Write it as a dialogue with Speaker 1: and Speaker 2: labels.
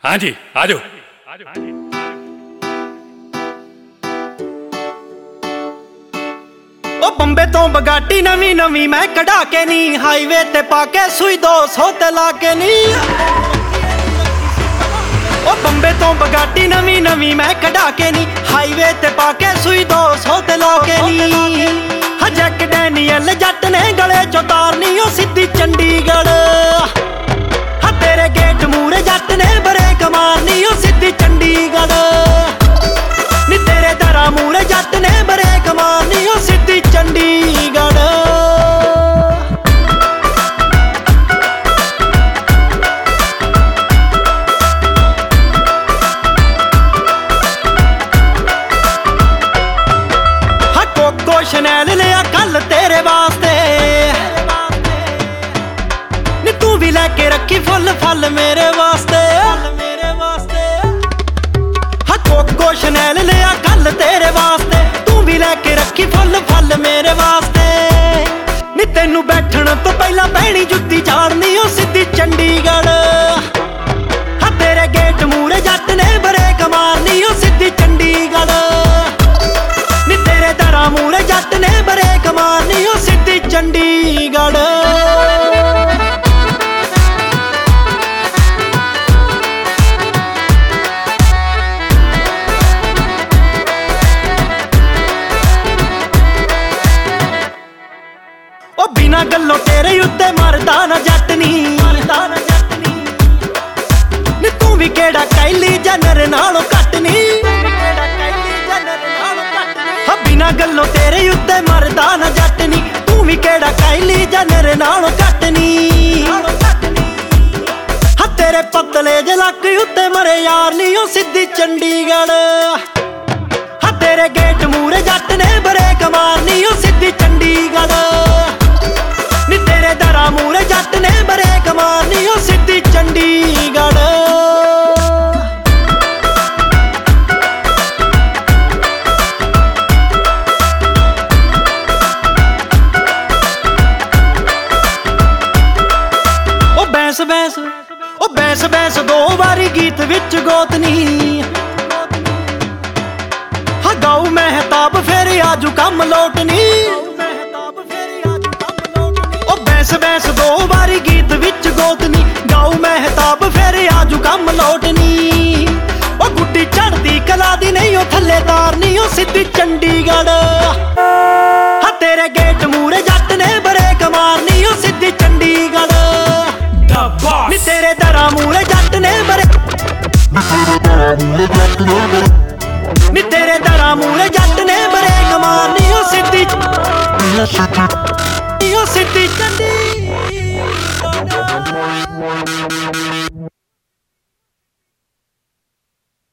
Speaker 1: हाँ जी आ जाओ।
Speaker 2: ओ बंबे तो बगाटी नवी नवी मैं कढ़ा के नी, हाईवे ते पाके सुई 200 ते ला के नी। ओ बंबे तो बगाटी नवी नवी मैं कढ़ा के नी, हाईवे ते पाके सुई 200 ते ला के नी। जैक डैनियल जट ने गले चो तारनी ओ सीधी चंडीगढ़। तेरे गेट मूरे जट ने ब्रेक मारनी ओ सीधी चंडीगढ़। नी तेरे दरा मूरे जट ने ब्रेक मारनी ओ सीधी चंडीगढ़। हाँ कोको शनैल लिया कल तेरे वास्ते, नी तू भी लेके रखी फुल फल मेरे वास्ते। हाँ कोको शनैल लिया कल तेरे वास्ते, तू भी लेके रखी फुल फल मेरे वास्ते। नी तेनू बैठण तो पहला पैनी जुत्ती झाड़नी ओ सीधी चंडीगढ़। हाँ तेरे गेट मूरे जट ने ब्रेक मारनी ओ सीधी चंडीगढ़। नी तेरे दरा मूरे जट ने ब्रेक मारनी ओ सीधी चंडीगढ़। ओ बिना गल्लों तेरे उत्ते मरदा ना जट नी, नी तू भी केड़ा कैली जनर नालों घट नी। हाँ बिना गल्लों तेरे उत्ते मरदा ना जट नी, तू भी केड़ा कैली जनर नालों घट नी। हाँ तेरे पतले जे लक उत्ते मरे यार नी ओ सीधी चंडीगढ़। हाँ तेरे गेट मूरे जट ने ब्रेक मारनी ओ सीधी चंडीगढ़। नी तेरे दरा मूरे जट ने ब्रेक मारनी ओ सीधी चंडीगढ़। ओ बैंस बैंस ओ बैंस बैंस दो बारी गीत विच गोतनी। हाँ गाऊ मेहताब फेर आजू कम लोटनी। बैंस बैंस दो बारी गीत विच गोतनी, गाऊ मेहताब फेर आजू कम लोटनी। ओ गुड्डी चढ़दी कला दी नहीं ओ थल्ले तारनी ओ सीधी चंडीगढ़। हाँ तेरे गेट मूरे जट ने ब्रेक मारनी ओ सीधी चंडीगढ़। नी तेरे दरा मूरे जट ने नी तेरे दरा मूरे जट ने ब्रेक मारनी ओ सीधी सीधी चंडीगढ़।